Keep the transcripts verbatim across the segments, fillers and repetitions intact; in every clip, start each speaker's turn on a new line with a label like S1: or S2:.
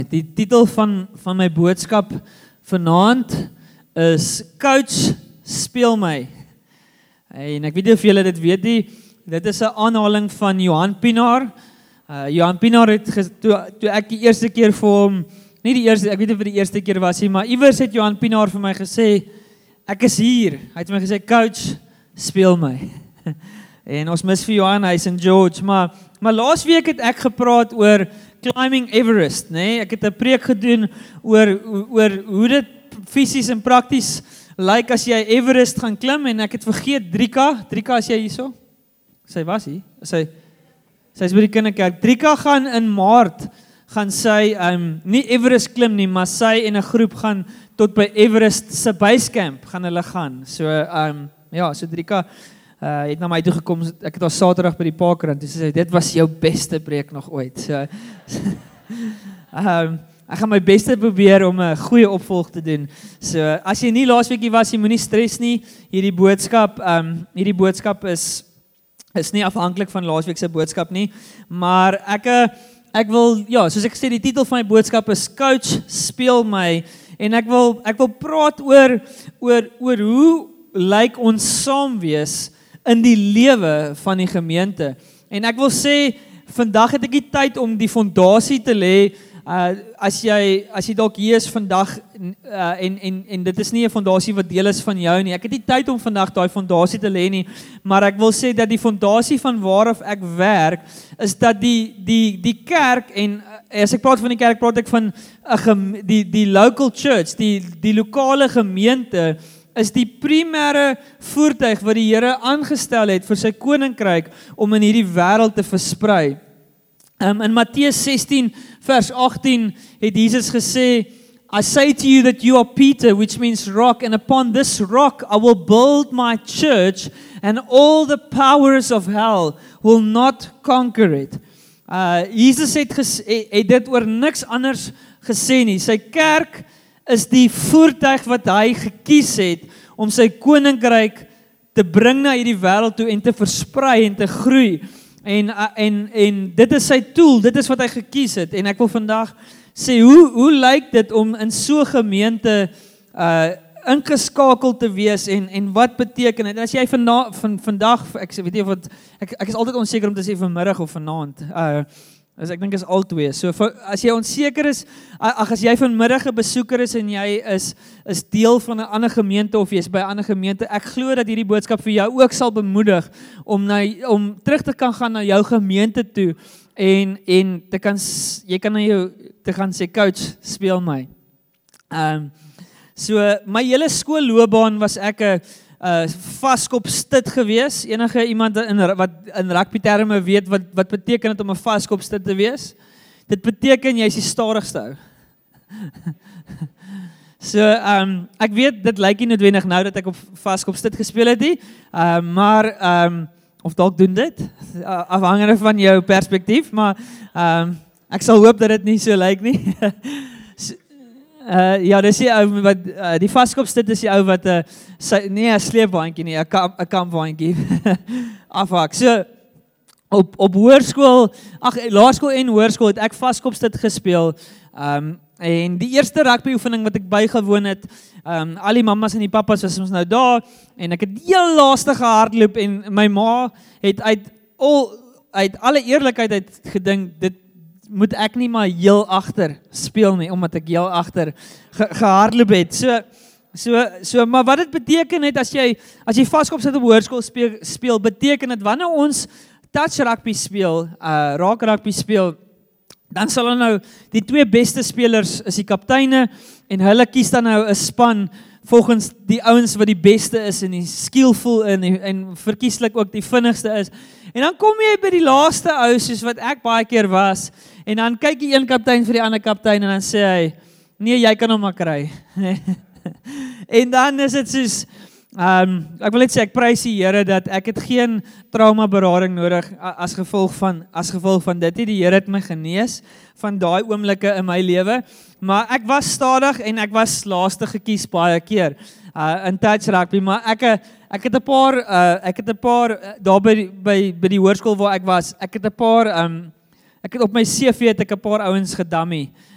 S1: Die titel van, van my boodskap vanaand is Coach, speel my. En ek weet nie of julle dit weet nie, dit is 'n aanhaling van Johan Pienaar. Uh, Johan Pienaar het, ges, toe, toe ek die eerste keer vir hom, nie die eerste, ek weet nie of die eerste keer was nie, maar iewers het Johan Pienaar vir my gesê, ek is hier. Hy het vir my gesê, Coach, speel my. En ons mis vir Johan, hy is in George, maar, maar laas week het ek gepraat oor Climbing Everest, nee, ek het 'n preek gedoen oor, oor hoe dit fisies en prakties lyk as jy Everest gaan klim, en ek het vergeet, Drika, Drika as jy hierso? Sy was hier, sy, sy is by die kinderkerk, Drika gaan in Maart, gaan sy, um, nie Everest klim nie, maar sy en 'n groep gaan tot by Everest se basecamp, gaan hulle gaan, so, um, ja, so Drika, Uh, het na my toe gekom, ek het al Saterdag by die parkrand, dus sy sê, dit was jou beste preek nog ooit. So, um, ek gaan my beste probeer om 'n goeie opvolg te doen. So, as jy nie laasweekie was, jy moenie stres nie, hierdie boodskap, um, hierdie boodskap is, is nie afhanklik van laasweek se boodskap nie, maar ek, ek wil, ja, soos ek sê, die titel van my boodskap is Coach, speel my, en ek wil, ek wil praat oor, oor, oor hoe lyk ons saam wees in die lewe van die gemeente. En ek wil sê, vandag het ek die tyd om die fondasie te lê, uh, as jy, as jy dalk hier is vandag, uh, en, en, en dit is nie 'n fondasie wat deel is van jou nie, ek het nie tyd om vandag daai fondasie te lê nie, maar ek wil sê dat die fondasie van waaraf ek werk, is dat die, die, die kerk, en as ek praat van die kerk, praat ek van uh, die, die local church, die, die lokale gemeente, is die primêre voertuig wat die Here aangestel het vir sy koninkryk om in hierdie wêreld te versprei. Um, in Matteus sestien vers agttien het Jesus gesê, I say to you that you are Peter, which means rock, and upon this rock I will build my church, and all the powers of hell will not conquer it. Uh, Jesus het, ges, het dit oor niks anders gesê nie. Sy kerk is die voertuig wat hy gekies het om sy koninkryk te bring na hierdie wêreld toe en te versprei en te groei. En, en, en dit is sy tool, dit is wat hy gekies het. En ek wil vandag sê, hoe, hoe lyk dit om in so 'n gemeente uh, ingeskakel te wees en, en wat beteken dit? En as jy vanda, van, vandag, ek weet nie of het, ek, ek is altyd onseker om te sê vanmiddag of vanaand, uh, Dus ek dink is al twee. So as jy onseker is, ag as jy vanmiddag 'n besoeker is en jy is is deel van 'n ander gemeente of jy is by 'n ander gemeente, ek glo dat hierdie boodskap vir jou ook sal bemoedig om na om terug te kan gaan na jou gemeente toe en en te kan jy kan na jou te gaan sê Coach, speel my. Ehm um, so my hele skoolloopbaan was ek 'n Uh, vaskop stit gewees, enige iemand in, wat in rugby terme weet, wat, wat beteken het om 'n vaskop stit te wees? Dit beteken jy is die stadigste ou. So, um, ek weet, dit lyk nie noodwendig nou dat ek op vaskop stit gespeel het nie, uh, maar, um, of dalk doen dit, uh, afhangende van jou perspektief, maar um, ek sal hoop dat dit nie so lyk nie. so, Uh, ja, dis die ou wat uh, die vaskopstit is die ou wat 'n uh, sy, nie 'n sleepwaandjie nie, 'n kamp 'n kampwaandjie afhak. So op op hoërskool, ag laerskool en hoërskool het ek vaskopstit gespeel. Um en die eerste rugby oefening wat ek bygewoon het, um al die mammas en die pappas was ons nou daar en ek het heel laaste gehardloop en my ma het uit al uit alle eerlikheid uit gedink dit moet ek nie maar heel agter speel nie, omdat ek heel agter ge, gehardloop het. So, so, so, maar wat dit beteken het, as jy, as jy vaskop sit op hoërskool speel, speel, beteken het, wanneer ons touch rugby speel, uh, raak rugby speel, dan sal hulle nou, die twee beste spelers is die kapteine, en hulle kies dan nou 'n span, volgens die ouens wat die beste is, en die skillful, en, en verkieslik ook die vinnigste is. En dan kom jy by die laaste ou, soos wat ek baie keer was, en dan kyk die een kaptein vir die ander kaptein, en dan sê hy, nee, jy kan hom maar kry. En dan is dit soos, um, ek wil net sê, ek prys die Here, dat ek het geen trauma berading nodig, as gevolg van, as gevolg van dit, die Here het my genees, van daai oomblikke in my lewe, maar ek was stadig, en ek was laaste gekies baie keer, uh, in touch rugby, maar ek, ek het 'n paar, uh, ek het 'n paar, uh, daar by, by, by die hoërskool waar ek was, ek het 'n paar, um, ek het op my C V het ek 'n paar ouens gedammie,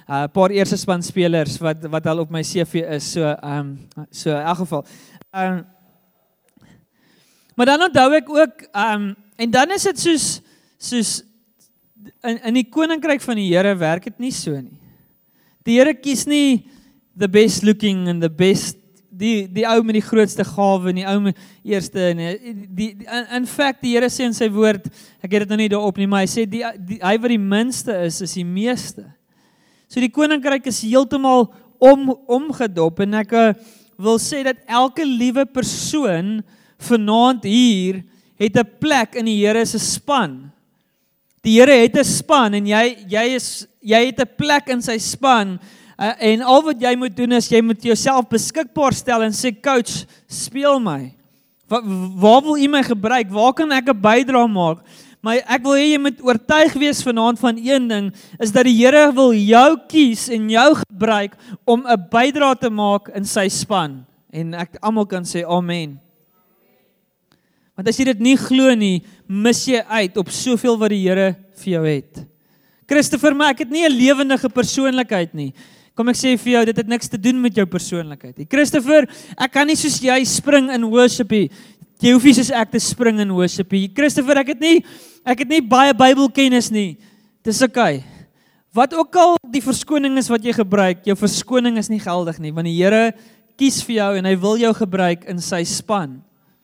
S1: 'n uh, paar eerste span spelers wat wat al op my C V is. So ehm um, so in elk geval. Ehm um, maar dan onthou ek ook ehm um, en dan is dit soos soos in in die koninkryk van die Here werk dit nie so nie. Die Here kies nie the best looking and the best die die ou met die grootste gawe en die ou met eerste nee, die, die in, in fact die Here sê in sy woord, ek het dit nou nie daarop nie, maar hy sê die, die hy wat die minste is, is die meeste. So die koninkryk is heeltemal om omgedop en ek uh, wil sê dat elke liewe persoon vanaand hier het 'n plek in die Here se span. Die Here het 'n span en jy jy is jy het 'n plek in sy span. Uh, en al wat jy moet doen is, jy moet jouself beskikbaar stel en sê, coach, speel my. Waar, waar wil u my gebruik? Waar kan ek 'n bydrae maak? Maar ek wil hê jy moet oortuig wees vanaand van een ding, is dat die Here wil jou kies en jou gebruik om 'n bydrae te maak in sy span. En ek almal kan sê, amen. Want as jy dit nie glo nie, mis jy uit op soveel wat die Here vir jou het. Christopher, maar ek het nie 'n lewendige persoonlikheid nie. Kom ek sê vir jou, dit het niks te doen met jou persoonlikheid nie. Christopher, ek kan nie soos jy spring in worship nie. Jy hoef nie soos ek te spring in worship nie. Christopher, ek het nie ek het nie baie Bybelkennis nie. Dis oukei. Wat ook al die verskoning is wat jy gebruik, jou verskoning is nie geldig nie, want die Here kies vir jou en hy wil jou gebruik in sy span.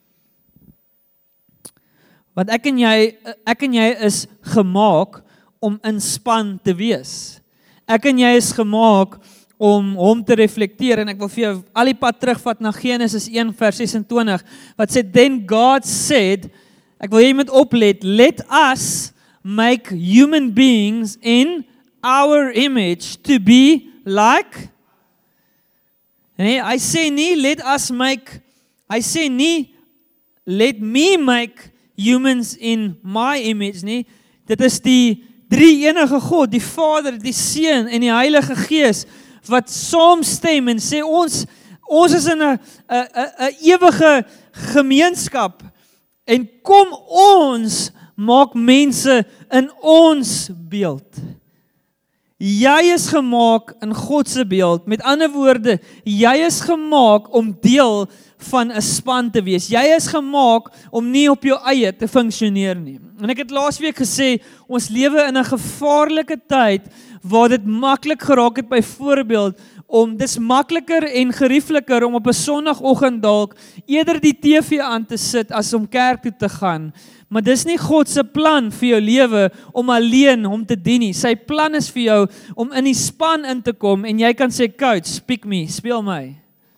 S1: Want ek en jy ek en jy is gemaak om in span te wees. Ek en jy is gemaak om hom te reflekteer en ek wil vir jou al die pad terugvat na Genesis een vers ses en twintig wat sê, then God said, ek wil jy moet oplet, let us make human beings in our image to be like, nee, hy sê nie, let us make, hy sê nie, let me make humans in my image nie, dit is die drie enige God, die Vader, die Seun en die Heilige Gees, wat saamstem en sê ons, ons is in 'n 'n 'n ewige gemeenskap en kom ons maak mense in ons beeld. Jy is gemaak in God se beeld. Met ander woorde, jy is gemaak om deel van 'n span te wees. Jy is gemaak om nie op jou eie te funksioneer nie. En ek het laasweek gesê, ons lewe in 'n gevaarlike tyd waar dit maklik geraak het byvoorbeeld om dis makliker en geriefliker om op 'n Sondagoggend dalk eerder die T V aan te sit as om kerk toe te gaan. Maar dis nie God se plan vir jou lewe om alleen hom te dien nie. Sy plan is vir jou om in die span in te kom en jy kan sê, coach, speak me, speel my.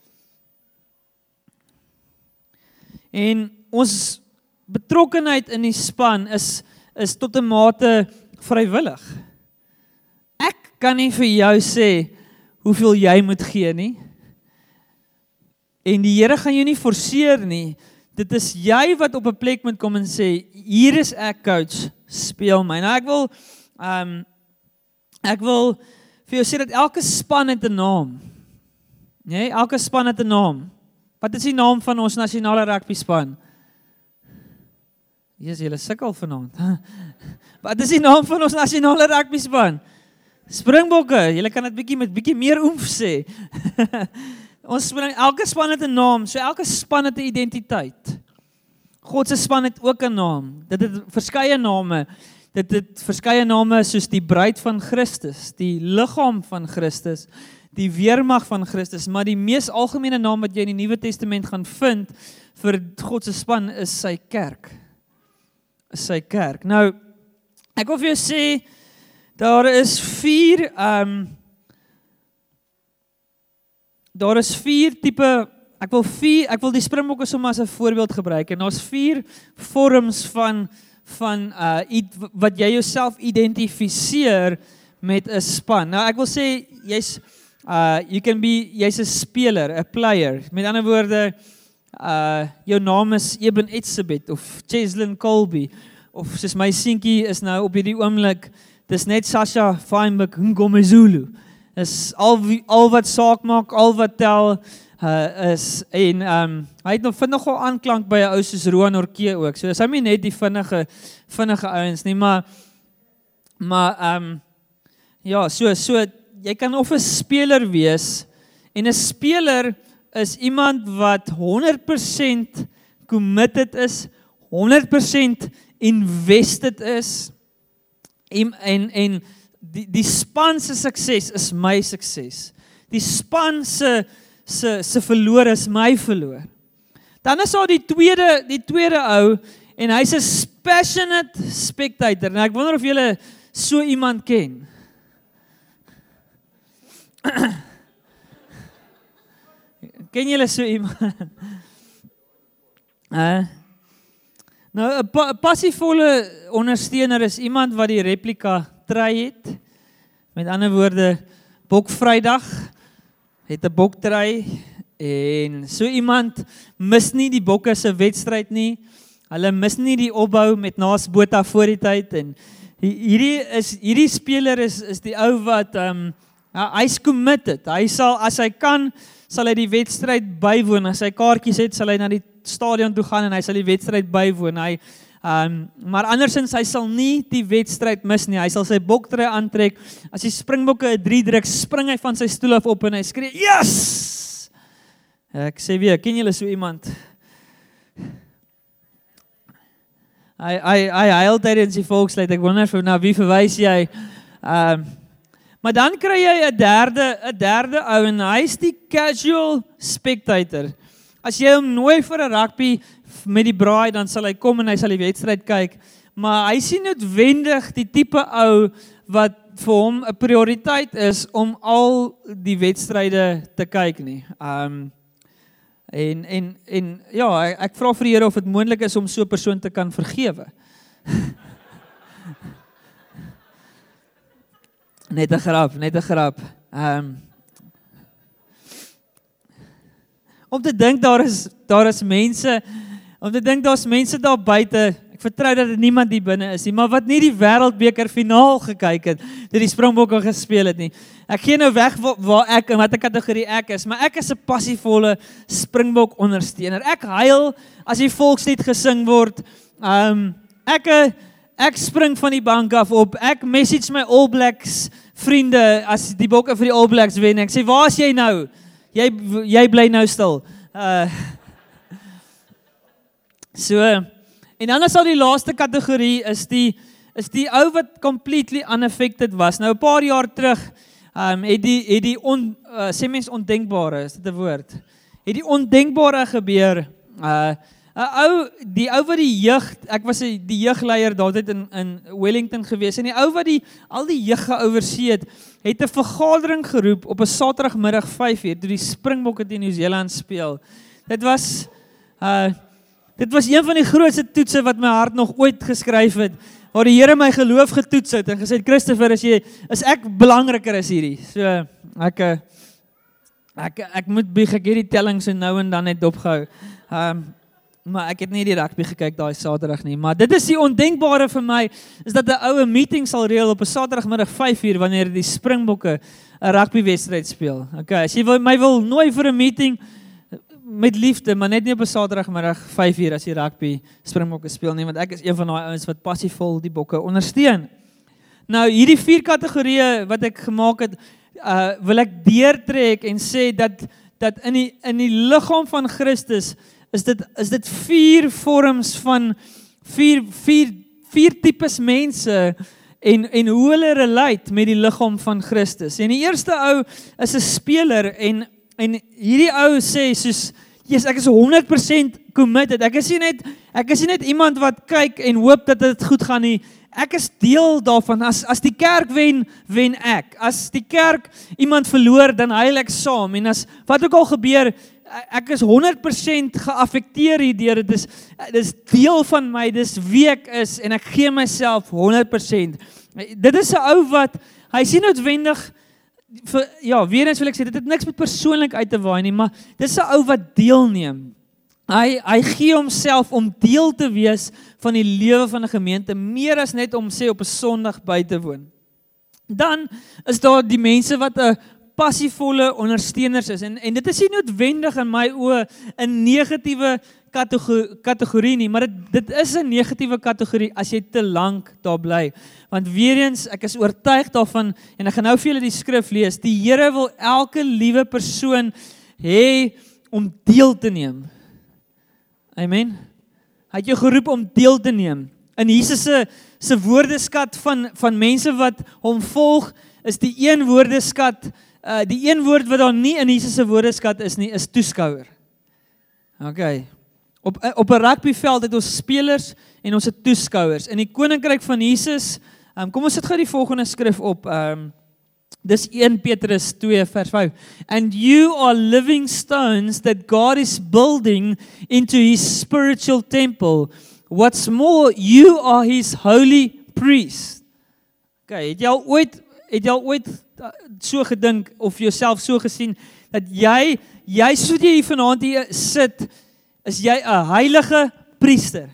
S1: En ons betrokkenheid in die span is is tot 'n mate vrywillig. Ek kan nie vir jou sê hoeveel jy moet gee nie. En die Here gaan jou nie forceer nie. Dit is jy wat op 'n plek moet kom en sê, hier is ek, coach, speel my. Nou ek wil um, ek wil vir jou sê dat elke span het 'n naam. Nee, elke span het 'n naam. Wat is die naam van ons nasionale rugby span? Jesus, julle sukkel vanaand. Wat is die naam van ons nasionale rugby span? Springbokke. Julle kan dit bietjie met bietjie meer oomf sê. Ons spring, elke span het 'n naam, so elke span het 'n identiteit. God se span het ook 'n naam. Dit het verskeie name. Dit het verskeie name soos die bruid van Christus, die liggaam van Christus, die weermag van Christus, maar die mees algemene naam wat jy in die Nuwe Testament gaan vind vir God se span is sy kerk. Is sy kerk. Nou, ek wil vir jou sê, daar is vier, um, daar is vier tipe, ek wil vier, ek wil die Springbokke sommer as 'n voorbeeld gebruik, en daar's vier vorms van, van uh, wat jy jouself identifiseer met 'n span. Nou, ek wil sê, jy's, Uh, you can be, jy's 'n speler, 'n player. Met ander woorde, uh, jou naam is Eben Etzebeth of Cheslin Colby of soos my seentjie is nou op hierdie oomblik, dis net Sasha Feinberg Ngomezulu. Dis al wie, al wat saak maak, al wat tel uh, is en um, hy het nog vind nogal aanklank by 'n ou soos Roan Orkee ook. So dis hy nie net die vinnige vinnige ouens nie, maar maar um, ja, so so jy kan of 'n speler wees, en 'n speler is iemand wat honderd persent committed is, honderd persent invested is, en, en, en die, die span se sukses is my sukses. Die span se, se, se verloor is my verloor. Dan is daar die tweede, die tweede ou, en hy's 'n passionate spectator, en ek wonder of julle so iemand ken. Ken julle so iemand? Uh, nou, 'n pa, passievolle ondersteuner is iemand wat die replika try het. Met ander woorde, Bokvrydag het 'n boktry, en so iemand mis nie die bokke se wedstryd nie. Hulle mis nie die opbou met Naas Botha voor die tyd, en hierdie is hierdie speler is is die ou wat um, hy's committed. Hy sal, as hy kan, sal hy die wedstryd bywoon. As hy kaartjies het, sal hy na die stadion toe gaan en hy sal die wedstryd bywoon. Hy um, maar andersins hy sal nie die wedstryd mis nie. Hy sal sy boktry aantrek. As die Springbokke 'n drie druk, spring hy van sy stoel af op en hy skree, "Yes!" Ek sê weer, ken julle so iemand? Hy hy hy huil tydens die volkslied. Ek wonder vir nou wie verwys jy? Um, maar dan kry jy 'n derde 'n derde ou, en hy's die casual spectator. As jy hom nooi vir 'n rugby met die braai, dan sal hy kom en hy sal die wedstryd kyk. Maar hy sien noodwendig die tipe ou wat vir hom 'n prioriteit is om al die wedstryde te kyk nie. Um, En, en, en ja, ek, ek vra vir die Here of dit moontlik is om so 'n persoon te kan vergewe. Net 'n grap, net 'n grap. Um, om te dink daar is daar is mense, om te dink daar's mense daar buite. Ek vertrou dat dit niemand hier binne is nie, maar wat nie die Wêreldbeker finaal gekyk het, toe die Springbokke gespeel het nie. Ek gee nou weg waar, waar ek en watter kategorie ek is, maar ek is 'n passievolle Springbok ondersteuner. Ek huil as die volkslied gesing word. Um, ek ek spring van die bank af op. Ek message my All Blacks vriende as die Bokke vir die All Blacks wen. Ek sê, "Waar is jy nou? Jy jy bly nou stil." Uh, so En dan is al die laaste kategorie is die is die ou wat completely unaffected was. Nou 'n paar jaar terug um, het die het die on, uh, sê mens ondenkbare, is dit 'n woord? Het die ondenkbare gebeur. Uh 'n ou die ou wat die jeug, ek was die jeugleier daardie in in Wellington gewees, en die ou wat die al die jeug geoversee het, het 'n vergadering geroep op 'n Saterdagmiddag vyf uur toe die Springbokke teen Nieu-Seeland speel. Dit was uh Dit was een van die grootste toetse wat my hart nog ooit geskryf het, waar die Here my geloof getoets het en gesê het, Christopher, as jy is ek belangriker as hierdie. So ek ek ek moet bieg, ek hierdie telling so nou en dan net opgehou. Um, maar ek het nie die rugby gekyk daai Saterdag nie, maar dit is die ondenkbare vir my, is dat 'n oue meeting sal reël op 'n Saterdagmiddag vyf uur wanneer die Springbokke 'n rugbywedstryd speel. Okay, as jy wil, my wil nooi vir 'n meeting met liefde, maar net nie op 'n Saterdagmiddag vyf uur as die rugby Springbokke speel nie, want ek is een van daai ouens wat passievol die Bokke ondersteun. Nou, hierdie vier kategorieë wat ek gemaak het, uh, wil ek deurtrek en sê dat dat in die in die liggaam van Christus is dit is dit vier vorms van vier vier vier tipes mense en en hoe hulle relate met die liggaam van Christus. En die eerste ou is 'n speler en En hierdie ou sê soos, yes, ek is honderd persent committed. Ek is nie net ek is nie net iemand wat kyk en hoop dat dit goed gaan nie. Ek is deel daarvan. As as die kerk wen, wen ek. As die kerk iemand verloor, dan huil ek saam. En as wat ook al gebeur, ek is honderd persent geaffekteer hierdeur. Dit is dit is deel van my, dis wie ek is en ek gee myself honderd persent. Dit is 'n ou wat hy sien noodwendig vir, ja, weer eens wil ek sê, dit het niks met persoonlik uit te waai nie, maar dit is 'n ou wat deelneem. Hy hy gee homself om deel te wees van die lewe van 'n gemeente, meer as net om sê op 'n Sondag by te woon. Dan is daar die mense wat 'n passievolle ondersteuners is en en dit is nie noodwendig in my oë 'n negatiewe kategorie, kategorie nie, maar dit, dit is 'n negatiewe kategorie as jy te lank daar bly. Want weer eens, ek is oortuig daarvan, en ek gaan nou vir julle die skrif lees, die Here wil elke liewe persoon hê om deel te neem. Amen. Hy het jou geroep om deel te neem. In Jesus se se woordeskat van van mense wat hom volg, is die een woordeskat, uh, die een woord wat daar nie in Jesus se woordeskat is nie, is toeskouer. Okay. Op op 'n rugbyveld het ons spelers en ons het toeskouers. In die koninkryk van Jesus, um, kom ons sit gou die volgende skrif op. Um, dis Eerste Petrus twee vers vyf. And you are living stones that God is building into his spiritual temple. What's more, you are his holy priest. Okay, het jy al ooit het jy al ooit so gedink of jouself so gesien dat jy jy soos jy hier vanaand hier sit, is jy 'n heilige priester.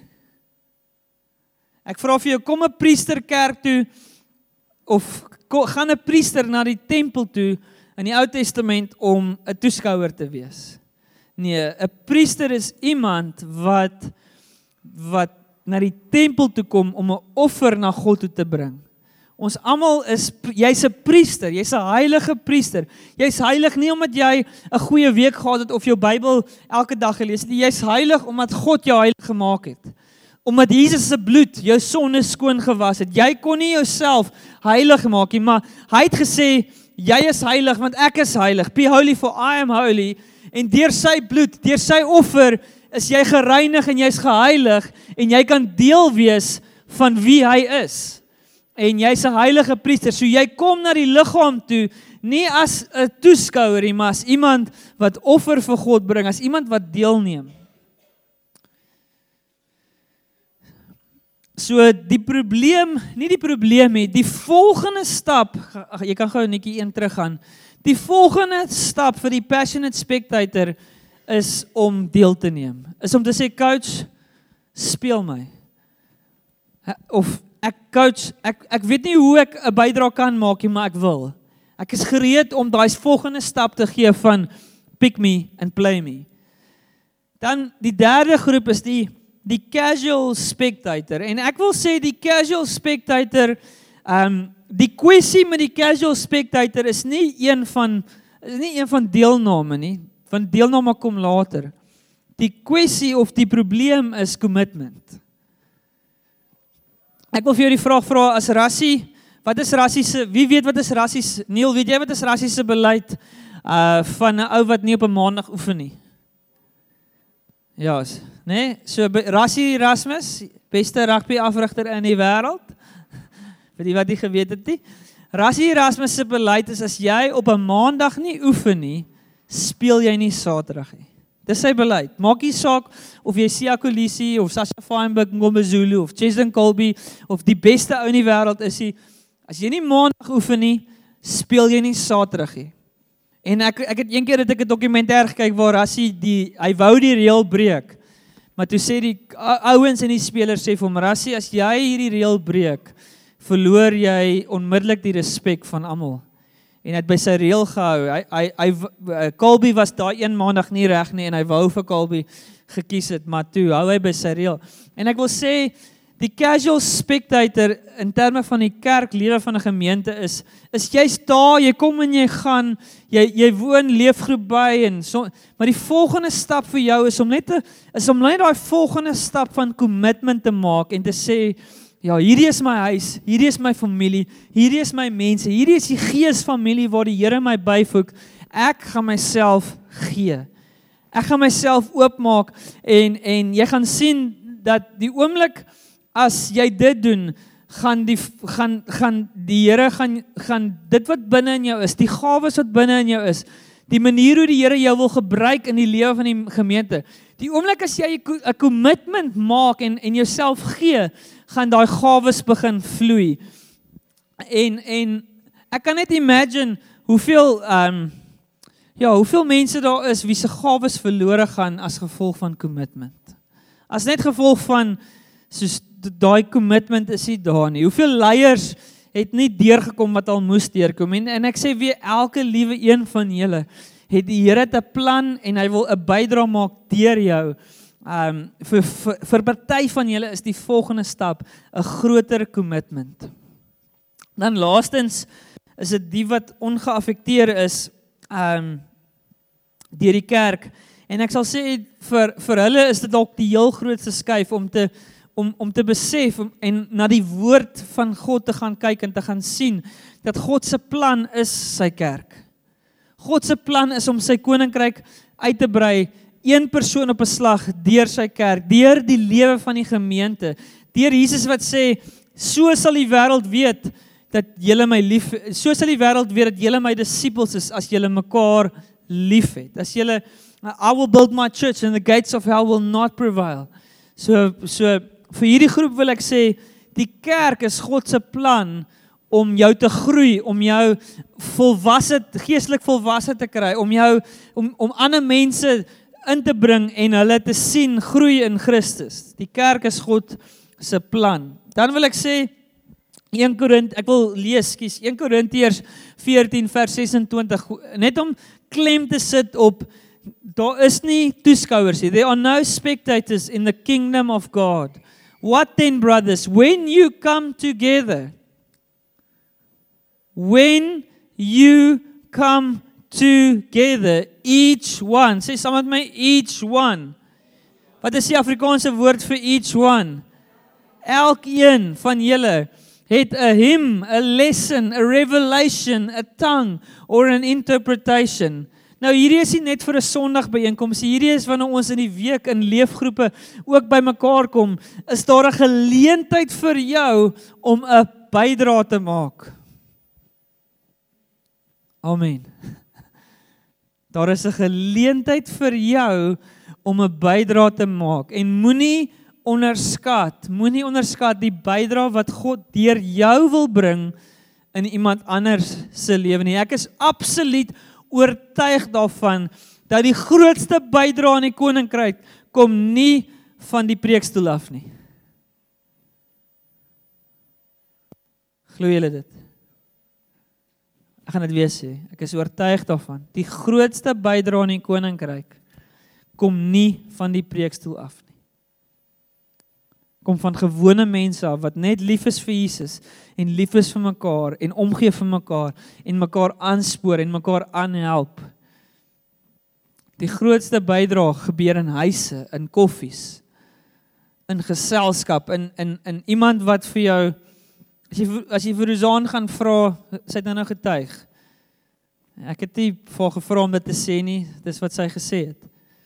S1: Ek vra vir jou, kom 'n priester kerk toe of kom, gaan 'n priester na die tempel toe in die Ou Testament om 'n toeskouer te wees. Nee, 'n priester is iemand wat wat na die tempel toe kom om 'n offer na God toe te bring. Ons almal is, jy's 'n priester, jy's 'n heilige priester. Jy's heilig nie omdat jy 'n goeie week gehad het of jou Bybel elke dag gelees het nie. Jy's heilig omdat God jou heilig gemaak het. Omdat Jesus se bloed jou sonde skoon gewas het. Jy kon nie jouself heilig maak nie, maar hy het gesê, jy is heilig want ek is heilig. Be holy for I am holy. En deur sy bloed, deur sy offer, is jy gereinig en jy's geheilig en jy kan deel wees van wie hy is. En jy's 'n heilige priester, so jy kom na die liggaam toe, nie as 'n toeskouer nie, maar as iemand wat offer vir God bring, as iemand wat deelneem. So die probleem, nie die probleem nie, die volgende stap, ag, jy kan gou netjie een teruggaan, die volgende stap vir die passionate spectator is om deel te neem, is om te sê, coach, speel my, of ek coach, ek, ek weet nie hoe ek 'n bydrae kan maak nie, maar ek wil. Ek is gereed om daai volgende stap te gee van pick me and play me. Dan die derde groep is die die casual spectator. En ek wil sê die casual spectator, um, die kwessie met die casual spectator is nie een van is nie een van deelname nie. Van deelname kom later. Die kwessie of die probleem is commitment. Ek wil vir jou die vraag vra, as Rassie, wat is Rassie se, wie weet wat is Rassie se, Neil, weet jy wat is Rassie se beleid uh, van 'n ou wat nie op 'n maandag oefen nie? Ja, nee, so Rassie Erasmus, beste rugby afrigter in die wêreld, vir die wat nie geweet het nie. Rassie Erasmus se beleid is, as jy op 'n maandag nie oefen nie, speel jy nie Saterdag nie. Dis sy beleid. Maak nie saak of jy Siya Kolisi of Sasha Feinberg, Ngoma Zulu of Cheslin Colby of die beste ou in die wêreld is hy. As jy nie maandag oefen nie, speel jy nie Saterdag nie. En ek ek het een keer het ek 'n dokumentêr gekyk waar Rassie die hy wou die reël breek. Maar toe sê die ouens en die spelers sê vir hom, Rassie, as jy hierdie reël breek, verloor jy onmiddellik die respek van almal. En hy het by sy reël gehou. Hy hy hy Colby was daai een maandag nie reg nie en hy wou vir Colby gekies het, maar toe hou hy by sy reël. En ek wil sê die casual spectator in terme van die kerklewe van 'n gemeente is is jy's daar, jy kom en jy gaan, jy jy woon leefgroep by en so, maar die volgende stap vir jou is om net te, is om net daai volgende stap van commitment te maak en te sê, ja, hierdie is my huis, hierdie is my familie, hierdie is my mense, hierdie is die geesfamilie waar die Here my byvoeg. Ek gaan myself gee. Ek gaan myself oopmaak en en jy gaan sien dat die oomblik as jy dit doen, gaan die gaan gaan die Here gaan gaan dit wat binne in jou is, die gawes wat binne in jou is, die manier hoe die Here jou wil gebruik in die lewe van die gemeente. Die oomblik as jy 'n commitment maak en en jouself gee, gaan daai gawes begin vloei. En en ek kan net imagine hoeveel um ja, hoeveel mense daar is wie se gawes verlore gaan as gevolg van commitment. As net gevolg van soos daai commitment is nie daar nie. Hoeveel leiers het nie deurgekom wat al moes deurkom en en ek sê weer elke liewe een van julle het die Here 'n plan en hy wil 'n bydrae maak deur jou Um, vir, vir, vir party van julle is die volgende stap 'n groter commitment. Dan laastens is dit die wat ongeaffekteer is um, deur die kerk. En ek sal sê vir vir hulle is dit dalk die heel grootste skuif om te om om te besef om, en na die woord van God te gaan kyk en te gaan sien dat God se plan is sy kerk. God se plan is om sy koninkryk uit te brei, een persoon op 'n slag deur sy kerk, deur die lewe van die gemeente, deur Jesus wat sê, so sal die wêreld weet dat julle my lief, so sal die wêreld weet dat julle my disippels is as julle mekaar liefhet. As julle I will build my church and the gates of hell will not prevail. So so vir hierdie groep wil ek sê, die kerk is God se plan om jou te groei, om jou volwasse, geestelik volwasse te kry, om jou om om ander mense in te bring en hulle te sien groei in Christus. Die kerk is God se plan. Dan wil ek sê een Korint, ek wil lees, skies, een Korintiërs veertien vers ses en twintig, net om klem te sit op daar is nie toeskouers nie. There are no spectators in the kingdom of God. What then, brothers, when you come together, when you come together, each one, sê saam met my, each one. Wat is die Afrikaanse woord vir each one? Elkeen van julle het 'n hymn, 'n lesson, 'n revelation, 'n tongue or an interpretation. Nou hierdie is nie net vir 'n Sondag byeenkoms, hierdie is wanneer ons in die week in leefgroepe ook by mekaar kom, is daar 'n geleentheid vir jou om 'n bydrae te maak. Amen. Daar is 'n geleentheid vir jou om 'n bydrae te maak en moenie onderskat, moenie onderskat die bydrae wat God deur jou wil bring in iemand anders se lewe nie. Ek is absoluut oortuig daarvan dat die grootste bydrae aan die koninkryk kom nie van die preekstoel af nie. Glo julle dit? Ek gaan dit weer sê, ek is oortuig daarvan. Die grootste bydrae aan die koninkryk kom nie van die preekstoel af nie. Kom van gewone mense af wat net lief is vir Jesus en lief is vir mekaar en omgee vir mekaar en mekaar aanspoor en mekaar aanhelp. Die grootste bydrae gebeur in huise, in koffies, in geselskap, in in in iemand wat vir jou as jy as jy vir Rosanne gaan vra, sy het nou nou getuig. Ek het nie vir haar gevra om dit te sê nie, dis wat sy gesê het.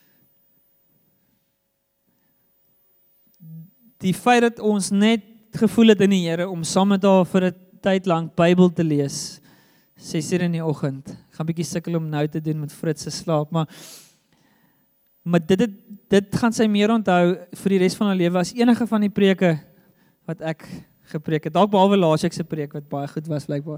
S1: Die feit dat ons net gevoel het in die Here om saam met haar vir 'n tyd lank Bybel te lees, ses uur in die oggend. Ek gaan bietjie sukkel om nou te doen met Fritz se slaap, maar maar dit het, dit gaan sy meer onthou vir die res van haar lewe as enige van die preke wat ek gepreek het. Dalk behalwe laasweek se preek wat baie goed was blykbaar.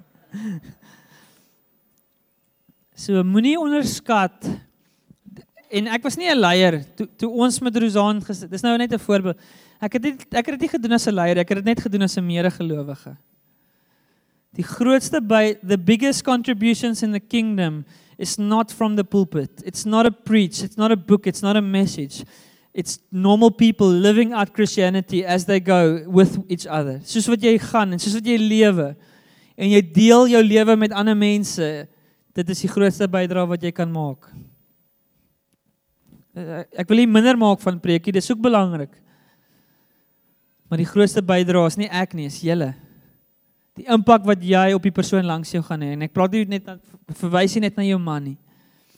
S1: So moenie onderskat. En ek was nie 'n leier toe, toe ons met Rosanne gesit. Dis nou net 'n voorbeeld. Ek het dit ek het dit nie gedoen as 'n leier, ek het dit net gedoen as 'n medegelowige. Die grootste by the biggest contributions in the kingdom is not from the pulpit. It's not a preach, it's not a book, it's not a message. It's normal people living out Christianity as they go with each other. Soos wat jy gaan en soos wat jy lewe en jy deel jou lewe met ander mense, dit is die grootste bydrae wat jy kan maak. Ek wil nie minder maak van preekie, dis ook belangrik. Maar die grootste bydrae is nie ek nie, is julle. Die impak wat jy op die persoon langs jou gaan hê. En ek praat nie net verwys nie net na jou man nie.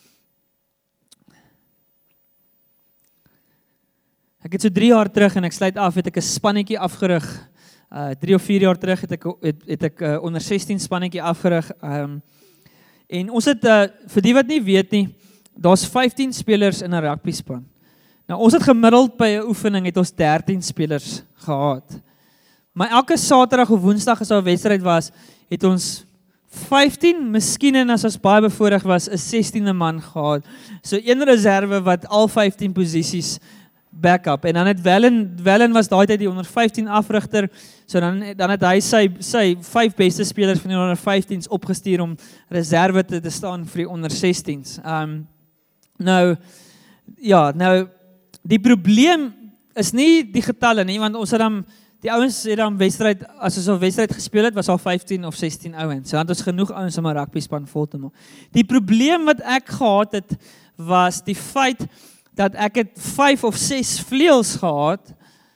S1: Ek het so drie jaar terug en ek sluit af, het ek 'n spannetjie afgerig. Uh drie of vier jaar terug het ek het, het ek uh, onder sestien spannetjie afgerig. Um en ons het uh, vir die wat nie weet nie, daar's vyftien spelers in 'n rugby span. Nou ons het gemiddeld by 'n oefening het ons dertien spelers gehad. Maar elke Saterdag of Woensdag as daar 'n wedstryd was, het ons vyftien, miskien en as ons baie bevoorreg was, 'n sestiende man gehad. So een reserve wat al vyftien posisies backup. En dan het Wellen, Wellen was daai tyd die onder vyftien afrigter, so dan, dan het hy sy, sy vyf beste spelers van die onder vyftiens opgestuur om reserve te, te staan vir die onder sestiens. Um, nou, ja, nou, die probleem is nie die getalle nie, want ons het dan die ouens het dan wedstryd, as ons 'n wedstryd gespeel het, was al vyftien of sestien ouens. So het ons genoeg ouens om 'n rugby span vol te maak. Die probleem wat ek gehad het, was die feit dat ek het vyf of ses vleuels gehad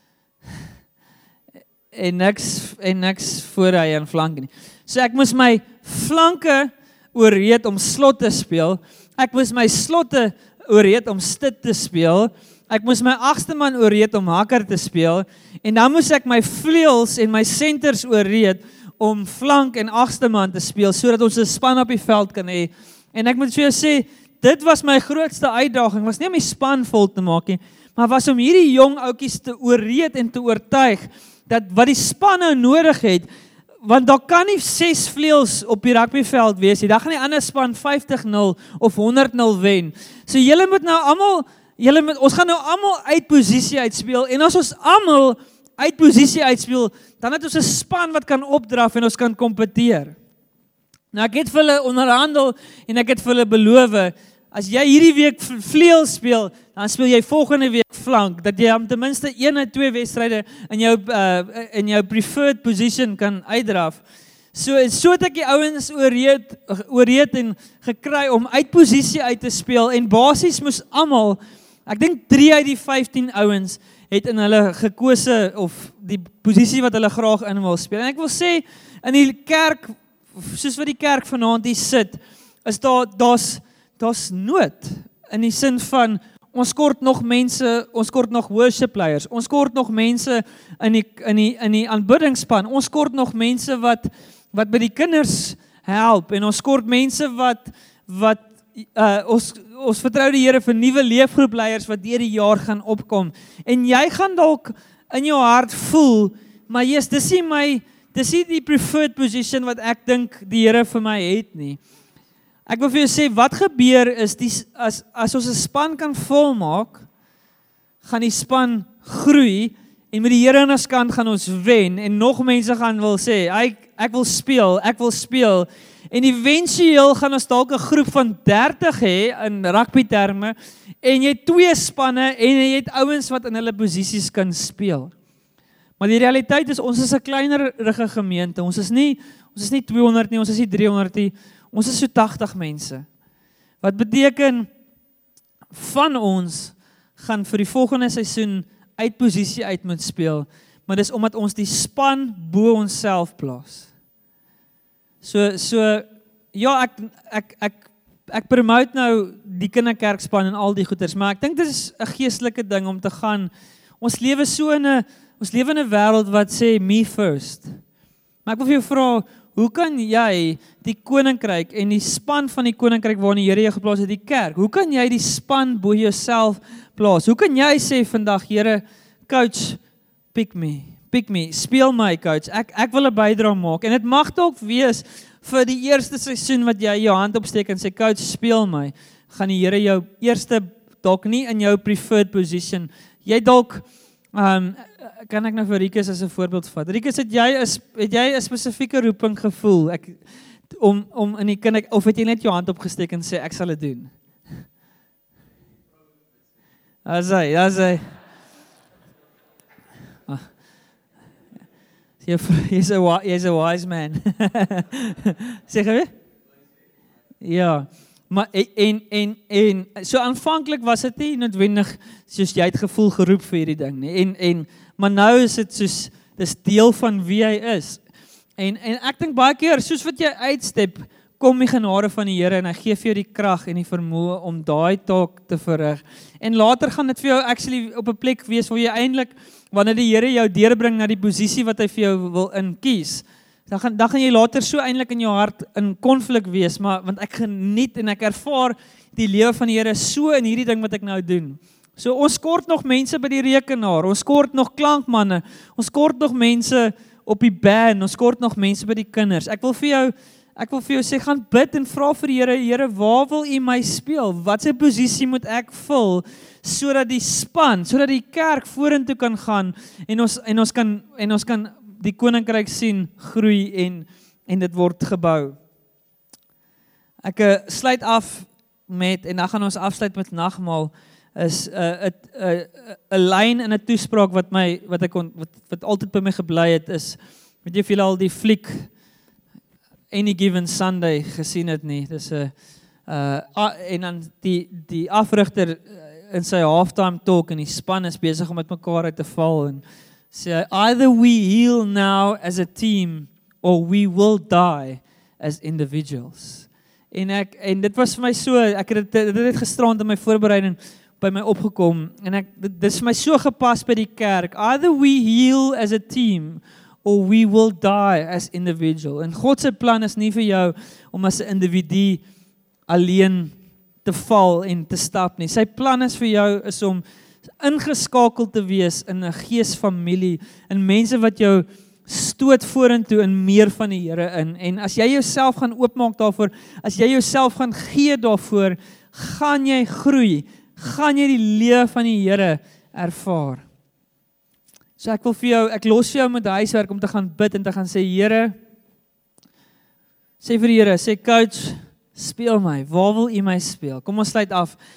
S1: en niks en niks voorry en flanke nie. So ek moes my flanke oorreed om slot te speel. Ek moes my slotte oorreed om stit te speel. Ek moes my agste man oorreed om hakker te speel en dan moes ek my vleuels en my centers oorreed om flank en agste man te speel sodat ons 'n span op die veld kan hê. En ek moet vir jou sê, dit was my grootste uitdaging. Was nie om die span vol te maak nie, maar was om hierdie jong ouetjies te oorreed en te oortuig dat wat die span nou nodig het, want daar kan nie ses vleuels op die rugbyveld wees nie. Dan gaan die ander span vyftig nul of honderd nul wen. So julle moet nou almal Julle met, ons gaan nou almal uit posisie uitspeel en as ons almal uit posisie uitspeel, dan het ons 'n span wat kan opdraf en ons kan kompeteer. Nou ek het vir hulle onderhandel en ek het vir hulle beloof, as jy hierdie week vleuel speel, dan speel jy volgende week flank, dat jy om ten minste een uit twee wedstryde in jou uh, in jou preferred position kan uitdraf. So so het ek die ouens oorreed oorreed en gekry om uit posisie uit te speel en basies moes almal, ek dink drie uit die vyftien ouens het in hulle gekose of die posisie wat hulle graag in wil speel. En ek wil sê, in die kerk, soos wat die kerk vanaand hier sit, is daar, daar's, daar's nood, in die sin van, ons kort nog mense, ons kort nog worship leiers, ons kort nog mense in die, in die, in die aanbiddingsspan, ons kort nog mense wat, wat by die kinders help, en ons kort mense wat, wat uh, ons, ons vertrou die Here vir nuwe leefgroepleiers wat deur die jaar gaan opkom. En jy gaan dalk in jou hart voel, maar Jesus, dis nie my, dis nie die preferred position wat ek dink die Here vir my het nie. Ek wil vir jou sê, wat gebeur is, die, as, as ons 'n span kan volmaak, gaan die span groei, en met die Here aan ons kant gaan ons wen, en nog mense gaan wil sê, ek, ek wil speel, ek wil speel, en eventueel gaan ons dalk 'n groep van dertig hê in rugby terme en jy het twee spanne en jy het ouens wat in hulle posisies kan speel. Maar die realiteit is ons is 'n kleinerige gemeente. Ons is nie ons is nie tweehonderd nie, ons is nie driehonderd nie. Ons is so tagtig mense. Wat beteken van ons gaan vir die volgende seisoen uit posisie uit moet speel, maar dis omdat ons die span bo onsself plaas. So, so, ja, ek, ek, ek, ek promote nou die kinderkerkspan en al die goeders, maar ek dink dit is 'n geestelike ding om te gaan, ons lewe so in 'n, ons lewe in 'n wêreld wat sê, me first. Maar ek wil vir jou vra, hoe kan jy die koninkryk en die span van die koninkryk waarin die Here jou geplaas het, die kerk, hoe kan jy die span bo jouself plaas? Hoe kan jy sê vandag, Here, coach, pick me. Pick me, speel my coach, ek, ek wil 'n bydrae maak, en dit mag dalk wees, vir die eerste seisoen wat jy jou hand opsteek en sê, coach, speel my, gaan die Here jou eerste, dalk nie in jou preferred position, jy dalk, um, kan ek nou vir Rikus as 'n voorbeeld vat, Rikus, het jy, het jy 'n spesifieke roeping gevoel, ek, om, om in die kinder, of het jy net jou hand opgesteek en sê, ek sal dit doen? As hy, as hy, Jy's 'n jy's 'n wise man. Sê gou weer? Ja. Maar en en en so aanvanklik was dit nie noodwendig soos jy het gevoel geroep vir hierdie ding nie. En en maar nou is dit soos dis deel van wie hy is. En en ek dink baie keer soos wat jy uitstep, kom die genade van die Here en hy gee vir jou die krag en die vermoë om daai taak te verrig. En later gaan dit vir jou actually op 'n plek wees waar jy eintlik, wanneer die Here jou deurbring na die posisie wat hy vir jou wil in kies, dan gaan dan gaan jy later so eintlik in jou hart in konflik wees, maar want ek geniet en ek ervaar die lewe van die Here so in hierdie ding wat ek nou doen. So ons kort nog mense by die rekenaar, ons kort nog klankmanne, ons kort nog mense op die band, ons kort nog mense by die kinders. Ek wil vir jou Ek wil vir jou sê, gaan bid en vra vir die Here, Here, waar wil U my speel? Wat se posisie moet ek vul, sodat die span, sodat die kerk vorentoe kan gaan, en ons, en ons kan, en ons kan die koninkryk sien, groei, en, en dit word gebou. Ek uh, sluit af met, en dan gaan ons afsluit met nagmaal, is 'n uh, 'n uh, 'n uh, lyn in 'n toespraak wat my wat ek on, wat wat altyd by my gebly het is, weet jy of julle al die fliek Any Given Sunday gesien het nie. Dis 'n uh, uh, en dan die die afrigter in sy halftime talk en die span is besig om met mekaar uit te val en sê, either we heal now as a team or we will die as individuals. En ek en dit was vir my so, ek het dit dit het gisterand in my voorbereiding by my opgekom en ek dit, dit is my so gepas by die kerk. Either we heal as a team or we will die as individual. En God se plan is nie vir jou om as 'n individu alleen te val en te stap nie. Sy plan is vir jou is om ingeskakel te wees in 'n geesfamilie, in mense wat jou stoot vorentoe in meer van die Here in. En as jy jouself gaan oopmaak daarvoor, as jy jouself gaan gee daarvoor, gaan jy groei, gaan jy die lewe van die Here ervaar. So ek wil vir jou, ek los vir jou met huiswerk om te gaan bid en te gaan sê, Here, sê vir die Here, sê coach, speel my, waar wil U my speel? Kom ons sluit af